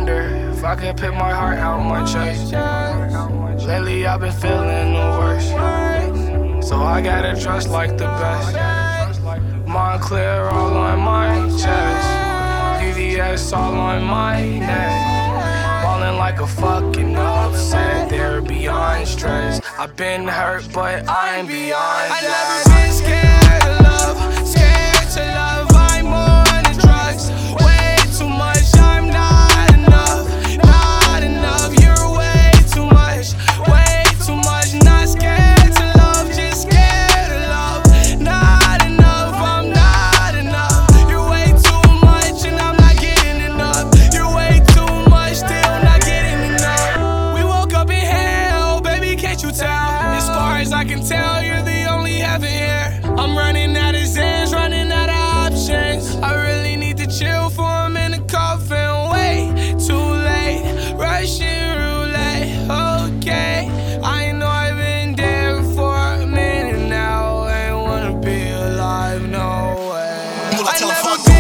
wonder if I could pick my heart out my chest. Lately I've been feeling the worst, so I gotta trust like the best. Mind clear all on my chest, VVS all on my neck. Ballin' like a fucking upset, they're beyond stress. I've been hurt, but I ain't beyond that. I never been scared of love, scared to love. I'm more than drugs, way too much. I'm not enough, not enough. You're way too much, way too much. Not scared to love, just scared of love. Not enough, I'm not enough. You're way too much and I'm not getting enough. You're way too much, still not getting enough. We woke up in hell, baby, can't you tell? As far as I can tell, you're the only heaven here. I'm running out of Zans, running out of options. I really need to chill for a minute, coughing. Way too late, Russian roulette. Okay, I know I've been there for a minute now. I ain't wanna be alive, no way. I never